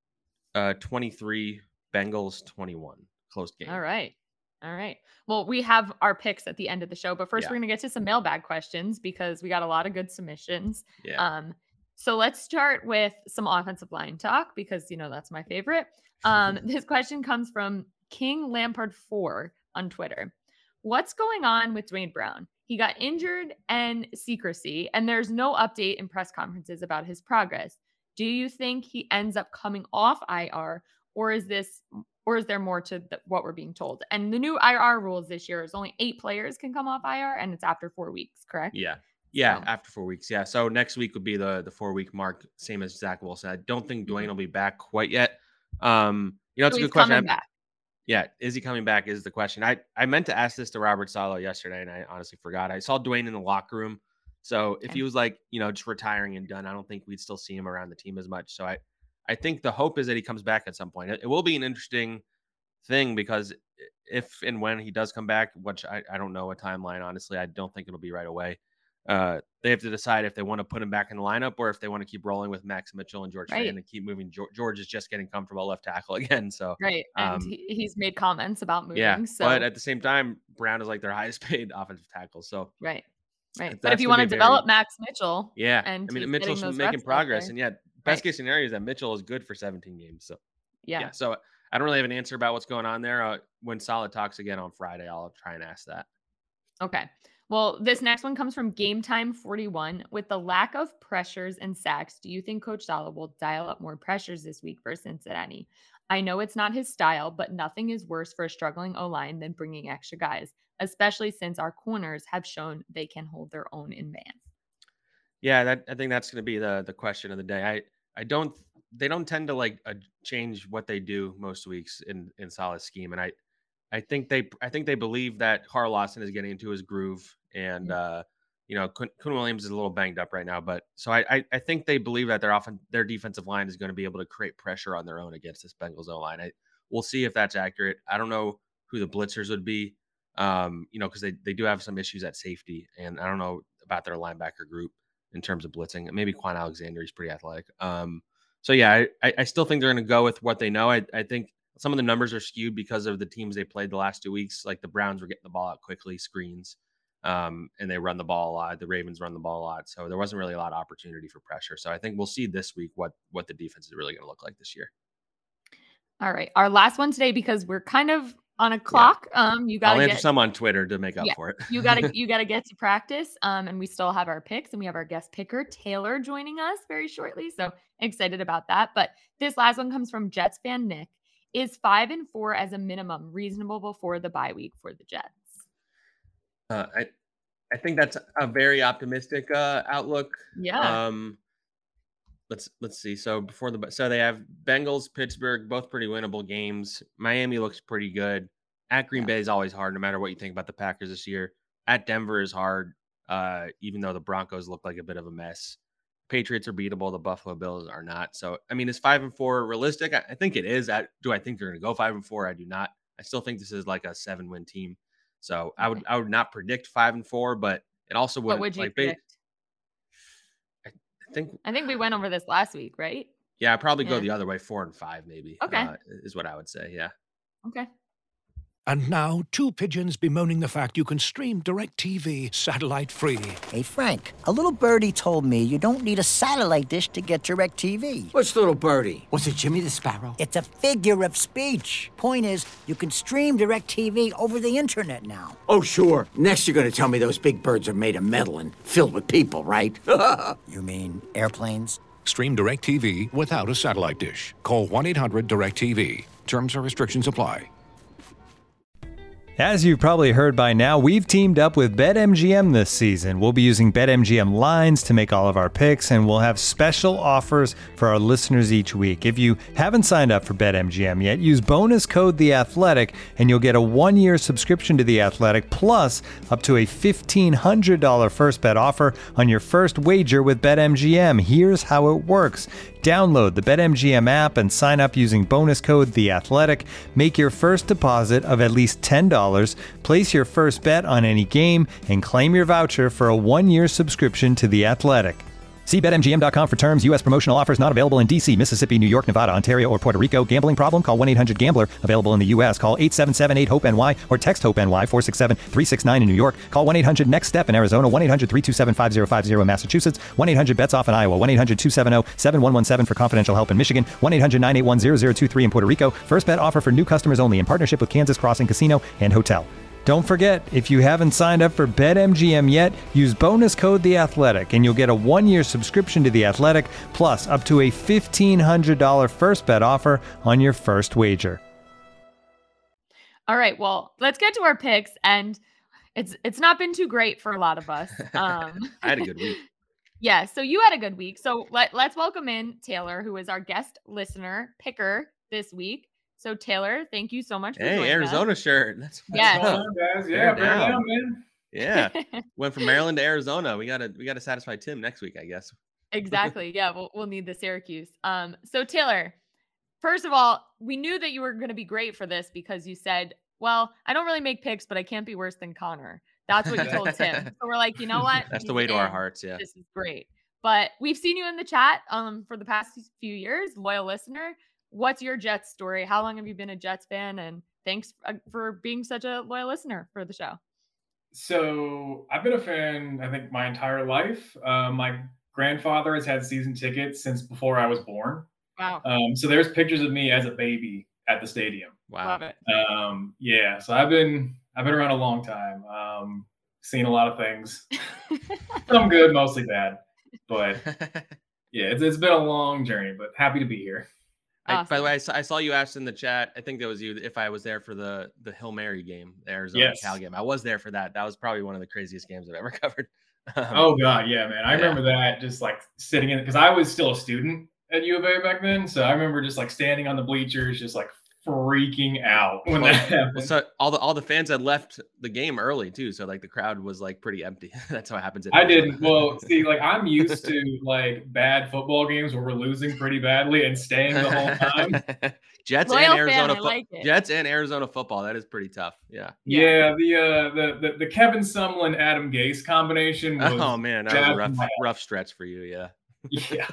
uh, twenty-three, Bengals twenty-one. Close game. All right. All right. Well, we have our picks at the end of the show, but first yeah. we're going to get to some mailbag questions because we got a lot of good submissions. Yeah. Um, so let's start with some offensive line talk because, you know, that's my favorite. Um, this question comes from King Lampard four on Twitter. What's going on with Dwayne Brown? He got injured and secrecy, and there's no update in press conferences about his progress. Do you think he ends up coming off I R, or is this Or is there more to the, what we're being told? And the new I R rules this year is only eight players can come off I R, and it's after four weeks, correct? Yeah. Yeah, so. after four weeks. Yeah. So next week would be the the four-week mark, same as Zach Wilson. I don't think Dwayne mm-hmm. will be back quite yet. Um, you know, it's so a good question. Coming back. Yeah, is he coming back is the question. I, I meant to ask this to Robert Saleh yesterday, and I honestly forgot. I saw Dwayne in the locker room. So if okay. he was like, you know, just retiring and done, I don't think we'd still see him around the team as much. So I, I think the hope is that he comes back at some point. It, it will be an interesting thing because if and when he does come back, which I, I don't know a timeline, honestly, I don't think it'll be right away. Uh, they have to decide if they want to put him back in the lineup or if they want to keep rolling with Max Mitchell and George right. Fant and keep moving. George, George is just getting comfortable left tackle again. So right. And um, he, he's made comments about moving. Yeah. So. But at the same time, Brown is like their highest paid offensive tackle. So right. Right. But if you want to develop very, Max Mitchell. Yeah. And I mean, Mitchell's making progress. And yeah, best right. case scenario is that Mitchell is good for seventeen games. So yeah. yeah. So I don't really have an answer about what's going on there. Uh, when Saleh talks again on Friday, I'll try and ask that. Okay. Well, this next one comes from Game Time forty-one. With the lack of pressures and sacks, do you think Coach Saleh will dial up more pressures this week for Cincinnati? I know it's not his style, but nothing is worse for a struggling O-line than bringing extra guys, especially since our corners have shown they can hold their own in man. Yeah, that I think that's going to be the the question of the day. I I don't they don't tend to like uh, change what they do most weeks in in Saleh's scheme, and I. I think they, I think they believe that Carl Lawson is getting into his groove, and uh, you know, Quinn Williams is a little banged up right now. But so I, I, I think they believe that their often their defensive line is going to be able to create pressure on their own against this Bengals O line. I, we'll see if that's accurate. I don't know who the blitzers would be, um, you know, because they they do have some issues at safety, and I don't know about their linebacker group in terms of blitzing. Maybe Quan Alexander is pretty athletic. Um, so yeah, I, I still think they're going to go with what they know. I, I think. Some of the numbers are skewed because of the teams they played the last two weeks. Like the Browns were getting the ball out quickly, screens, um, and they run the ball a lot. The Ravens run the ball a lot. So there wasn't really a lot of opportunity for pressure. So I think we'll see this week what what the defense is really going to look like this year. All right. Our last one today, because we're kind of on a clock. Yeah. Um, you got to answer get some on Twitter to make up yeah, for it. you got to you got to get to practice. Um, and we still have our picks, and we have our guest picker Taylor joining us very shortly. So excited about that. But this last one comes from Jets fan Nick. Is five and four as a minimum reasonable before the bye week for the Jets? Uh, I I think that's a very optimistic uh, outlook. Yeah. Um, let's let's see. So before the so they have Bengals, Pittsburgh, both pretty winnable games. Miami looks pretty good. At Green yeah. Bay is always hard, no matter what you think about the Packers this year. At Denver is hard, uh, even though the Broncos look like a bit of a mess. Patriots are beatable. The Buffalo Bills are not. So, I mean, is five and four realistic? I, I think it is. I, do I think they're going to go five and four? I do not. I still think this is like a seven win team. So okay. I would, I would not predict five and four, but it also wouldn't. What would you like, predict? I, I think, I think we went over this last week, right? Yeah. I'd probably yeah. go the other way. Four and five, maybe. Okay. Uh, is what I would say. Yeah. Okay. And now, two pigeons bemoaning the fact you can stream DirecTV satellite-free. Hey, Frank, a little birdie told me you don't need a satellite dish to get DirecTV. What's little birdie? Was it Jimmy the Sparrow? It's a figure of speech. Point is, you can stream DirecTV over the internet now. Oh, sure. Next, you're going to tell me those big birds are made of metal and filled with people, right? You mean airplanes? Stream DirecTV without a satellite dish. Call one eight hundred direct T V. Terms and restrictions apply. As you've probably heard by now, we've teamed up with BetMGM this season. We'll be using BetMGM lines to make all of our picks, and we'll have special offers for our listeners each week. If you haven't signed up for BetMGM yet, use bonus code The Athletic, and you'll get a one-year subscription to The Athletic, plus up to a fifteen hundred dollars first bet offer on your first wager with BetMGM. Here's how it works. Download the BetMGM app and sign up using bonus code The Athletic. Make your first deposit of at least ten dollars. Place your first bet on any game and claim your voucher for a one-year subscription to The Athletic. See Bet M G M dot com for terms. U S promotional offers not available in D C, Mississippi, New York, Nevada, Ontario, or Puerto Rico. Gambling problem? Call one eight hundred gambler. Available in the U S. Call eight seven seven eight hope N Y or text HOPE-NY four six seven three six nine in New York. Call one eight hundred next step in Arizona. one eight hundred three two seven five zero five zero in Massachusetts. one eight hundred bets off in Iowa. one eight hundred two seven zero seven one one seven for confidential help in Michigan. one eight hundred nine eight one zero zero two three in Puerto Rico. First bet offer for new customers only in partnership with Kansas Crossing Casino and Hotel. Don't forget, if you haven't signed up for BetMGM yet, use bonus code The Athletic, and you'll get a one-year subscription to The Athletic, plus up to a fifteen hundred dollars first bet offer on your first wager. All right, well, let's get to our picks, and it's it's not been too great for a lot of us. Um, I had a good week. Yeah, so you had a good week. So let, let's welcome in Taylor, who is our guest listener picker this week. So Taylor, thank you so much for hey, joining Arizona us. shirt. That's yes. What's going on, guys? Yeah, bear down. down, man. Yeah, went from Maryland to Arizona. We gotta we gotta satisfy Tim next week, I guess. Exactly. Yeah, we'll we'll need the Syracuse. Um. So Taylor, first of all, we knew that you were going to be great for this because you said, "Well, I don't really make picks, but I can't be worse than Connor." That's what you told Tim. So we're like, you know what? That's He's the way to in. our hearts. Yeah. This is great. But we've seen you in the chat um for the past few years, loyal listener. What's your Jets story? How long have you been a Jets fan? And thanks for being such a loyal listener for the show. So I've been a fan, I think, my entire life. Uh, my grandfather has had season tickets since before I was born. Wow. Um, so there's pictures of me as a baby at the stadium. Wow. Love it. Um, yeah. So I've been I've been around a long time. Um, seen a lot of things. Some good, mostly bad. But yeah, it's, it's been a long journey. But happy to be here. I, Awesome. by the way, I saw, I saw you asked in the chat. I think that was you. If I was there for the the Hail Mary game, the Arizona Yes. Cal game, I was there for that. That was probably one of the craziest games I've ever covered. Um, Oh God, yeah, man. I yeah. remember that just like sitting in because I was still a student at U of A back then. So I remember just like standing on the bleachers, just like freaking out when Well, that happened. well, so all the all the fans had left the game early too, so like the crowd was like pretty empty. That's how it happens. At I Arizona. didn't. Well, see, like I'm used to like bad football games where we're losing pretty badly and staying the whole time. Jets Loyal and fan, Arizona, I fo- like it. Jets and Arizona football. That is pretty tough. Yeah. Yeah, the uh the the, the Kevin Sumlin Adam Gase combination was Oh man, that was bad a rough for my- rough stretch for you. Yeah. yeah.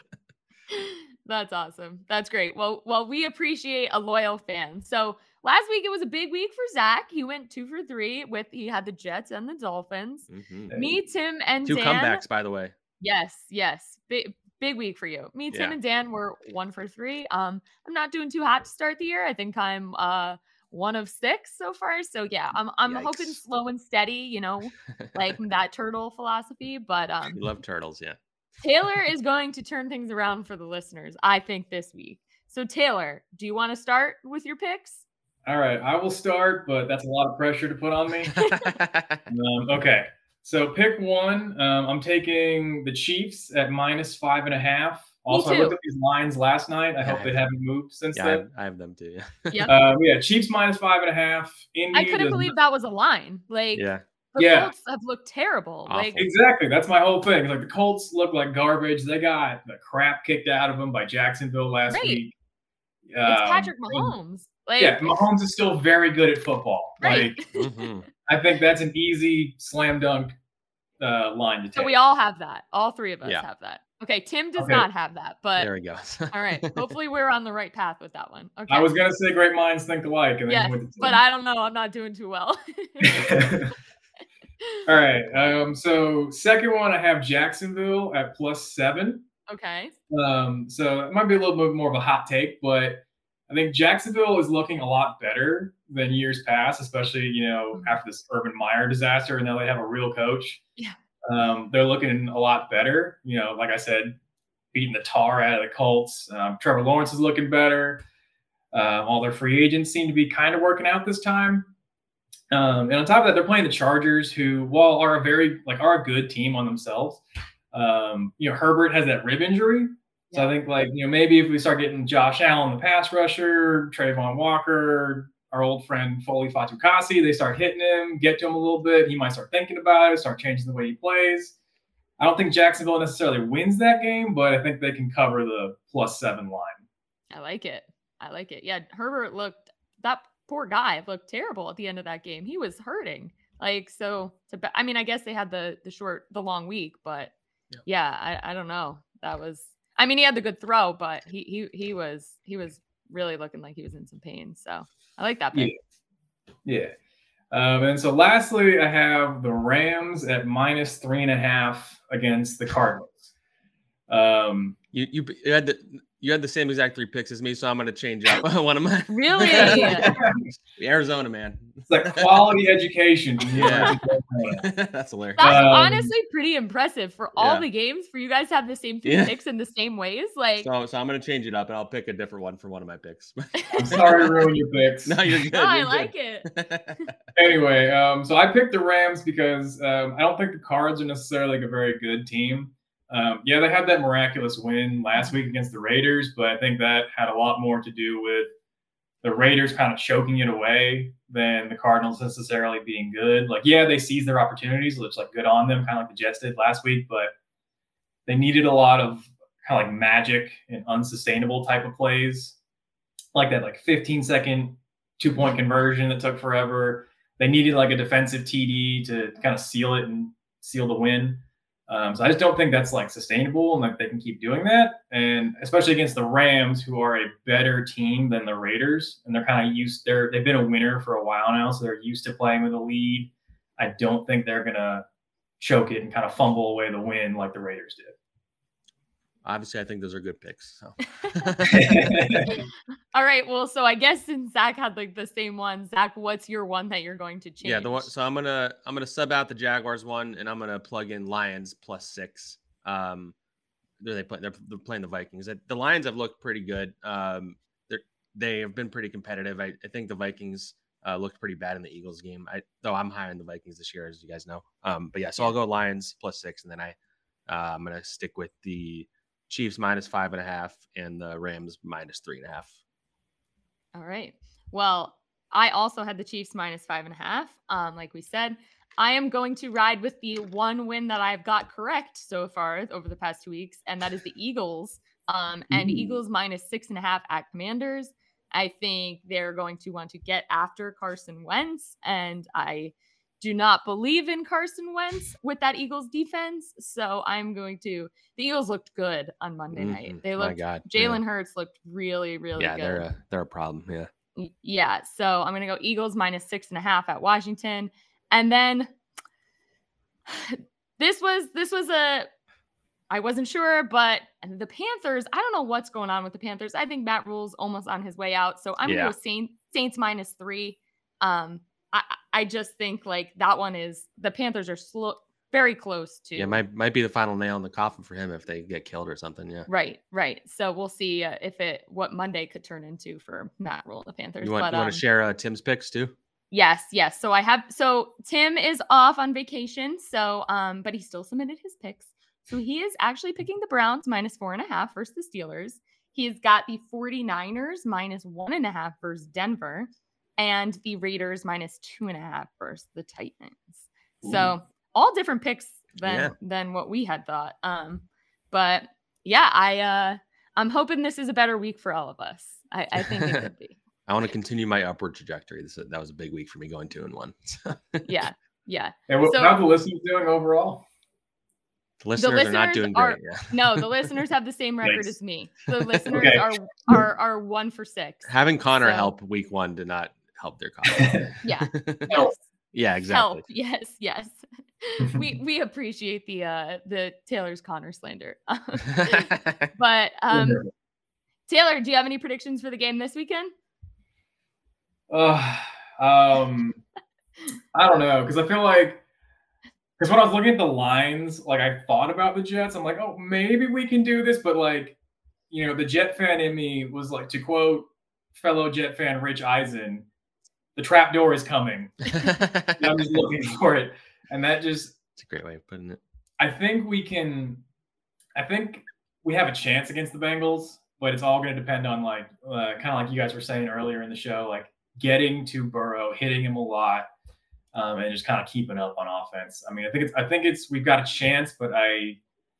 That's awesome. That's great. Well, well, we appreciate a loyal fan. So last week it was a big week for Zach. He went two for three with he had the Jets and the Dolphins. Mhm. Me, Tim, and Two Dan. comebacks, by the way. Yes, yes. Big big week for you. Me, Tim, Yeah. and Dan were one for three. Um, I'm not doing too hot to start the year. I think I'm uh one of six so far. So yeah, I'm I'm hoping Yikes. slow and steady, you know, like that turtle philosophy. But um You love turtles, yeah. Taylor is going to turn things around for the listeners, I think, this week. So Taylor, do you want to start with your picks? All right, I will start, but that's a lot of pressure to put on me. um, okay, so pick one. Um, I'm taking the Chiefs at minus five and a half. Also, I too. looked at these lines last night. I Yeah. hope they haven't moved since Yeah, I, then. I have them too. Yep. Um, yeah, Chiefs minus five and a half. Indy I couldn't does believe that was a line. Like Yeah. the Yeah. Colts have looked terrible. Awful. Like Exactly. That's my whole thing. Like the Colts look like garbage. They got the crap kicked out of them by Jacksonville last Right. week. it's Um, Patrick and- Mahomes. Like Yeah, Mahomes is still very good at football. Right. Like Mhm. I think that's an easy slam dunk uh, line to take. So we all have that. All three of us Yeah. have that. Okay, Tim does Okay. not have that, but There we go. all right. Hopefully we're on the right path with that one. Okay. I was gonna say great minds think alike, and then yes, you went to but Tim. I don't know. I'm not doing too well. All right. Um, so second one, I have Jacksonville at plus seven. Okay. Um, so it might be a little bit more of a hot take, but I think Jacksonville is looking a lot better than years past, especially, you know, after this Urban Meyer disaster, and now they have a real coach. Yeah. Um, they're looking a lot better. You know, like I said, beating the tar out of the Colts. Um, Trevor Lawrence is looking better. Um, all their free agents seem to be kind of working out this time. Um, and on top of that, they're playing the Chargers, who, while are a very like are a good team on themselves. Um, you know, Herbert has that rib injury. So Yeah. I think, like, you know, maybe if we start getting Josh Allen, the pass rusher, Trayvon Walker, our old friend Foley Fatukasi, they start hitting him, get to him a little bit. He might start thinking about it, start changing the way he plays. I don't think Jacksonville necessarily wins that game, but I think they can cover the plus seven line. I like it. I like it. Yeah, Herbert looked that poor guy looked terrible at the end of that game. He was hurting. Like, so to be, I mean, I guess they had the the short the long week, but Yeah. yeah, I, I don't know. That was I mean, he had the good throw, but he he he was he was really looking like he was in some pain. So I like that pick. Yeah. Yeah. Um, and so lastly, I have the Rams at minus three and a half against the Cardinals. Um, You you you had the you had the same exact three picks as me, so I'm gonna change up one of mine. Really? Arizona, man. It's like quality education. Yeah. That's hilarious. That's Um, honestly pretty impressive for all yeah. the games for you guys to have the same three Yeah. picks in the same ways. Like, So, so I'm gonna change it up, and I'll pick a different one for one of my picks. I'm sorry to ruin your picks. No, you're good. oh, I you're like good. it. Anyway, um, so I picked the Rams because um, I don't think the Cards are necessarily like a very good team. Um, yeah, they had that miraculous win last week against the Raiders, but I think that had a lot more to do with the Raiders kind of choking it away than the Cardinals necessarily being good. Like, yeah, they seized their opportunities, which like good on them, kind of like the Jets did last week, but they needed a lot of kind of like magic and unsustainable type of plays, like that like fifteen second two point conversion that took forever. They needed like a defensive T D to kind of seal it and seal the win. Um, so I just don't think that's like sustainable and like they can keep doing that. And especially against the Rams, who are a better team than the Raiders, and they're kind of used. They're they've been a winner for a while now, so they're used to playing with a lead. I don't think they're gonna choke it and kind of fumble away the win like the Raiders did. Obviously, I think those are good picks. So. All right. Well, so I guess since Zach had like the same one, Zach, what's your one that you're going to change? Yeah, the one. So I'm gonna I'm gonna sub out the Jaguars one, and I'm gonna plug in Lions plus six. Um, they're they play they're, they're playing the Vikings. The Lions have looked pretty good. Um, they they have been pretty competitive. I, I think the Vikings uh, looked pretty bad in the Eagles game. I though I'm high on the Vikings this year, as you guys know. Um, but yeah, so I'll go Lions plus six, and then I uh, I'm gonna stick with the Chiefs minus five and a half and the Rams minus three and a half. All right. Well, I also had the Chiefs minus five and a half. Um, like we said, I am going to ride with the one win that I've got correct so far over the past two weeks, and that is the Eagles. Um, and Ooh. Eagles minus six and a half at Commanders. I think they're going to want to get after Carson Wentz, and I do not believe in Carson Wentz with that Eagles defense. So I'm going to. The Eagles looked good on Monday Mhm. night. They My looked. God, Jalen yeah. Hurts looked really, really Yeah, good. they're a they're a problem. Yeah. Y- Yeah. So I'm going to go Eagles minus six and a half at Washington. And then this was, this was a, I wasn't sure, but the Panthers, I don't know what's going on with the Panthers. I think Matt Rule's almost on his way out. So I'm Yeah. going to go Saints, Saints minus three. Um, I, I just think like that one is, the Panthers are slow, very close to. Yeah, might might be the final nail in the coffin for him if they get killed or something. Yeah. Right, right. So we'll see uh, if it, what Monday could turn into for Matt Rule and the Panthers. You want but, you want um, to share uh, Tim's picks too? Yes, yes. So I have so Tim is off on vacation. So um, but he still submitted his picks. So he is actually picking the Browns minus four and a half versus the Steelers. He's got the 49ers minus one and a half versus Denver, and the Raiders minus two and a half versus the Titans. So all different picks than Yeah. than what we had thought. Um, but yeah, I uh I'm hoping this is a better week for all of us. I, I think it could be. I want to continue my upward trajectory. This that was a big week for me going two and one. Yeah, yeah. And what, So- how the listeners doing overall? The listeners, the listeners are not doing great. Are, yeah. No, the listeners have the same record as me. The listeners okay. are, are are one for six. Having Connor so. help week one did not help their cause. yeah. Yes. Yeah, exactly. Help. Yes, yes. we we appreciate the uh the Taylor's Connor slander. But um Taylor, do you have any predictions for the game this weekend? Uh, um I don't know, because I feel like Because when I was looking at the lines, like I thought about the Jets. I'm like, oh, maybe we can do this. But like, you know, the Jet fan in me was like, to quote fellow Jet fan Rich Eisen, the trap door is coming. And I'm just looking for it. And that just, it's a great way of putting it. I think we can, I think we have a chance against the Bengals, but it's all going to depend on like, uh, kind of like you guys were saying earlier in the show, like getting to Burrow, hitting him a lot. Um, and just kind of keeping up on offense. I mean, I think it's, I think it's, we've got a chance, but I,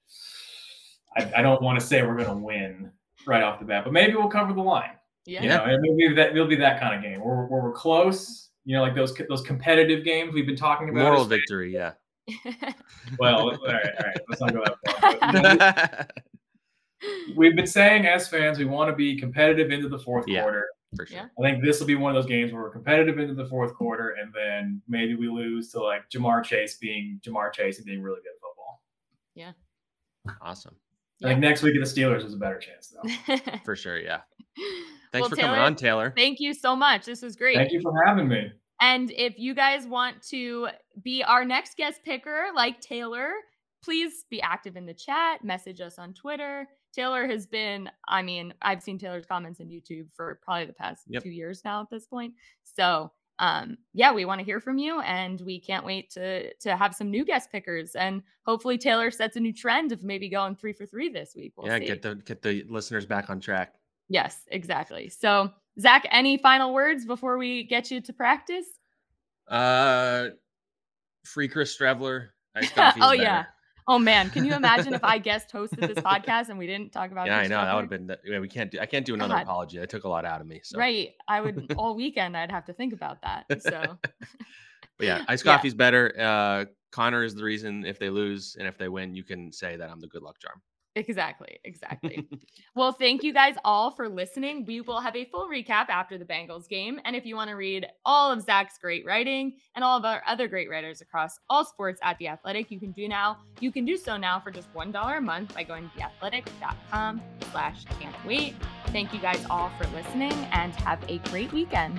I, I don't want to say we're going to win right off the bat, but maybe we'll cover the line. Yeah. You know, and maybe that will be that kind of game where, where we're close, you know, like those, those competitive games we've been talking about. Moral victory. Yeah. Well, all right, all right. Let's not go that far. But, we've been saying as fans, we want to be competitive into the fourth yeah. quarter. For sure. Yeah. I think this will be one of those games where we're competitive into the fourth quarter, and then maybe we lose to like Jamar Chase being Jamar Chase and being really good at football. Yeah. Awesome. I think next week against the Steelers is a better chance, though. For sure. Yeah. Thanks well, for Taylor, coming on, Taylor. Thank you so much. This was great. Thank you for having me. And if you guys want to be our next guest picker, like Taylor, please be active in the chat, message us on Twitter. Taylor has been, I mean, I've seen Taylor's comments on YouTube for probably the past yep. two years now at this point. So, um, yeah, we want to hear from you, and we can't wait to to have some new guest pickers. And hopefully Taylor sets a new trend of maybe going three for three this week. We'll yeah, see. get the get the listeners back on track. Yes, exactly. So, Zach, any final words before we get you to practice? Uh, free Chris Streveler. Iced coffee is oh better. yeah. Oh man, can you imagine if I guest hosted this podcast and we didn't talk about? Yeah, Chris I know Streveler? that would have been. Yeah, we can't do. I can't do another God. apology. That took a lot out of me. So. Right, I would all weekend. I'd have to think about that. So. But yeah, iced Yeah. coffee's better. Uh, Connor is the reason. If they lose and if they win, you can say that I'm the good luck charm. Exactly. Exactly. Well, thank you guys all for listening. We will have a full recap after the Bengals game. And if you want to read all of Zach's great writing and all of our other great writers across all sports at The Athletic, you can do now. You can do so now for just one dollar a month by going to theathletic.com slash can't wait. Thank you guys all for listening, and have a great weekend.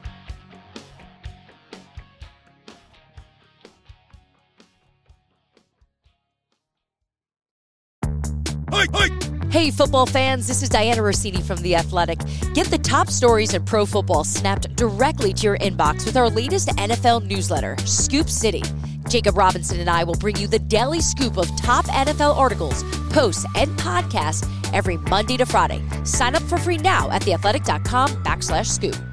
Hey, football fans, this is Diana Rossini from The Athletic. Get the top stories in pro football snapped directly to your inbox with our latest N F L newsletter, Scoop City. Jacob Robinson and I will bring you the daily scoop of top N F L articles, posts, and podcasts every Monday to Friday. Sign up for free now at theathletic.com backslash scoop.